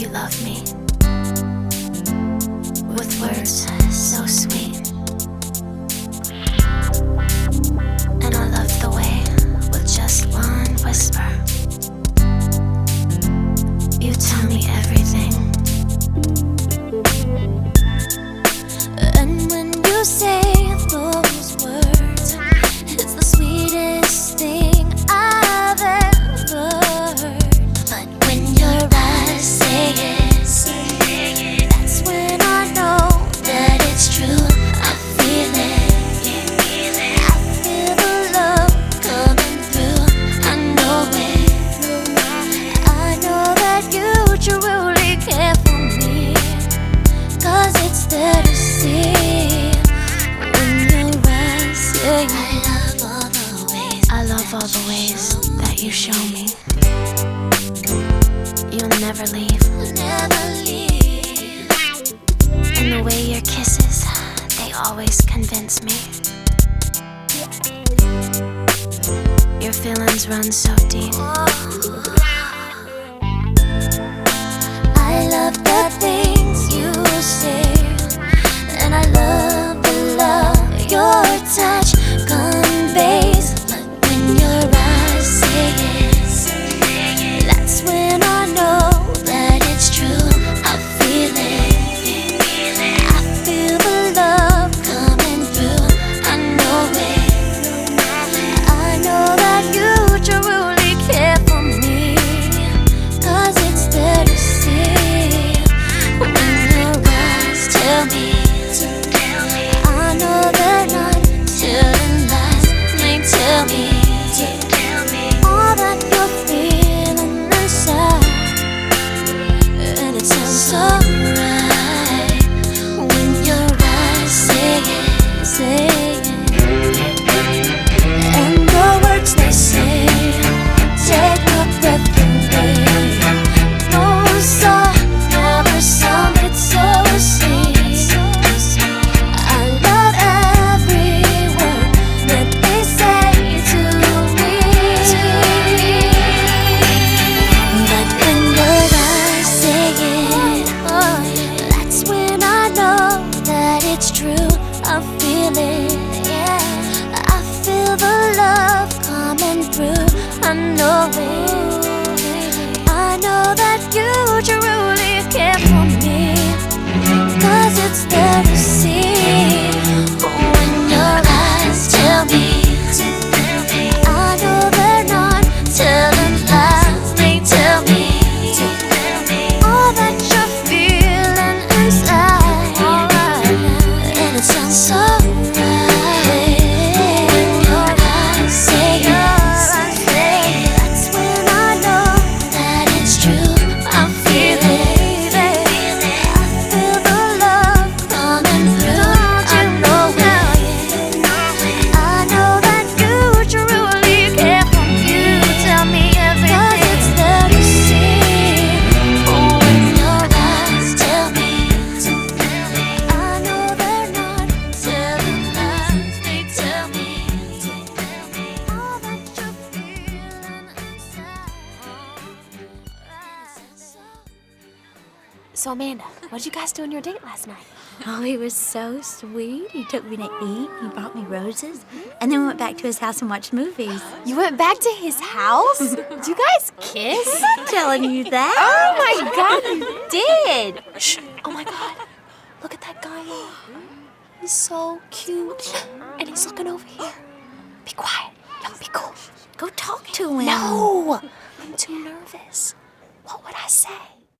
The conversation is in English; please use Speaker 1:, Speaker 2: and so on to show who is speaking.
Speaker 1: You love me with words so sweet, and I love the way with just one whisper you tell me everything. And when you say those words, it's the sweetest thing I've ever heard. But when your eyes say it, that's when I know that it's true. I feel it, I feel the love coming through. I know it, I know that you truly care for me, 'cause it's there to see. I love all the ways that you show me. You'll never leave. And the way your kisses, they always convince me. Your feelings run so deep. I love the things you say, and I love the love your touch conveys. But when your eyes say it, that's when I know that it's true. I feel it, I feel the love coming through. I know it, I know that you truly care for me, 'cause it's there to see. When your eyes tell me, I know they're not telling lies. They tell me all that you're feeling inside, and it sounds so right when your eyes say it, and the words they say take a breath away. No one saw, never saw it so sweet. I feel it, I feel the love coming through. I know it, I know that you truly care for me, 'cause it's there to see. When your eyes tell me, I know they're not telling lies. They tell me all that you're feeling inside, and it sounds so right when your eyes say it. That's when I know that it's true. I feel it, I feel the love coming through. I know it, I know that you truly care for me. You tell me everything, 'cause it's there to see. When your eyes tell me, I know they're not telling lies. They tell me all that you're feeling inside.
Speaker 2: So Amanda, what did you guys do on your date last night?
Speaker 3: Oh, he was so sweet. He took me to eat. He brought me roses. And then we went back to his house and watched movies.
Speaker 2: You went back to his house? Did you guys kiss?
Speaker 3: I'm not telling you that.
Speaker 2: Oh my God, you did! Shh! Oh my God, look at that guy. He's so cute, and he's looking over here. Be quiet. No, be cool.
Speaker 3: Go talk to him.
Speaker 2: No, I'm too nervous. What would I say?